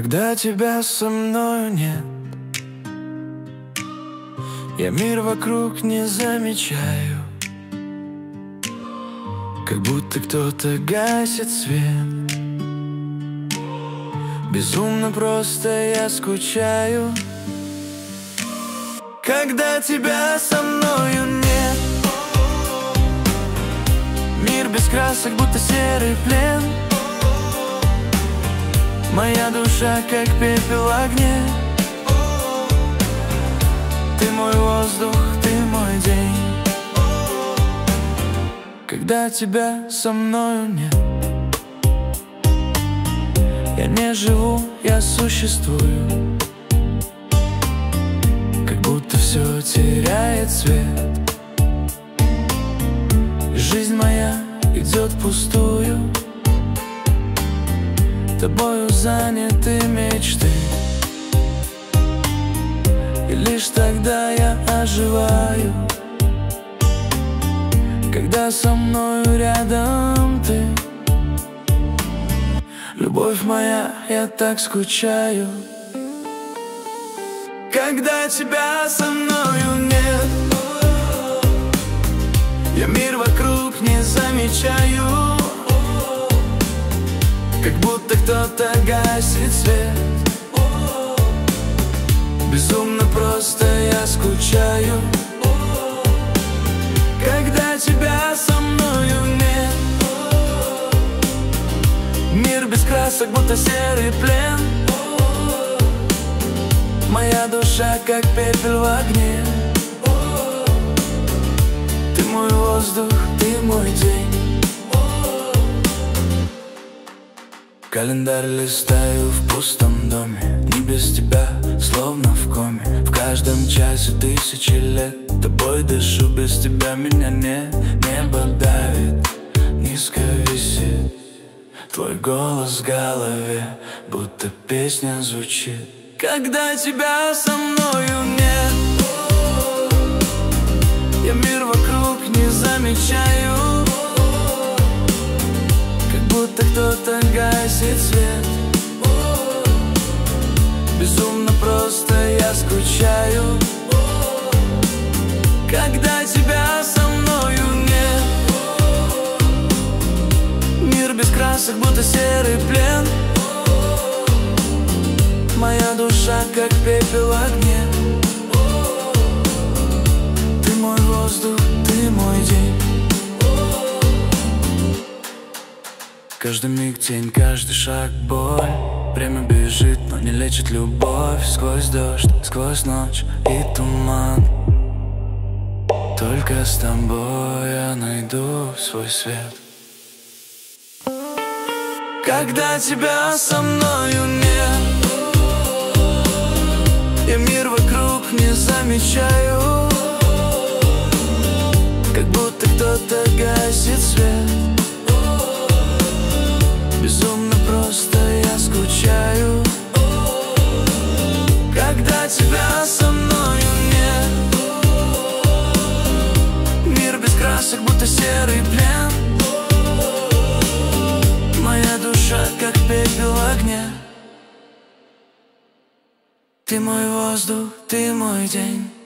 Когда тебя со мною нет, я мир вокруг не замечаю, как будто кто-то гасит свет. Безумно просто я скучаю, когда тебя со мною нет. Мир без красок, будто серый плен. Моя душа, как пепел в огне. Ты мой воздух, ты мой день. Когда тебя со мною нет, я не живу, я существую, как будто все теряет цвет. Жизнь моя идет впустую, тобою заняты мечты. И лишь тогда я оживаю, когда со мною рядом ты. Любовь моя, я так скучаю, когда тебя со мною нет. Я мир вокруг не замечаю, как будто кто-то гасит свет. Безумно просто я скучаю, когда тебя со мною нет. Мир без красок, будто серый плен. Моя душа, как пепел в огне. Ты мой воздух, ты мой день. Календарь листаю в пустом доме. Не без тебя, словно в коме. В каждом часе тысячи лет тобой дышу, без тебя меня нет. Небо давит, низко висит. Твой голос в голове, будто песня звучит, когда тебя со мною нет. Я мир вокруг не замечаю, как будто кто-то гасит свет. Безумно просто я скучаю, когда тебя со мною нет. Мир без красок, будто серый плен. Моя душа, как пепел в огне. Ты мой воздух, ты мой день. Каждый миг тень, каждый шаг боль. Время бежит, но не лечит любовь. Сквозь дождь, сквозь ночь и туман. Только с тобой я найду свой свет. Когда тебя со мною нет, я мир вокруг не замечаю, как будто кто-то гасит свет. Безумно просто я скучаю, когда тебя со мною нет. Мир без красок, будто серый плен. Моя душа, как пепел в огне. Ты мой воздух, ты мой день.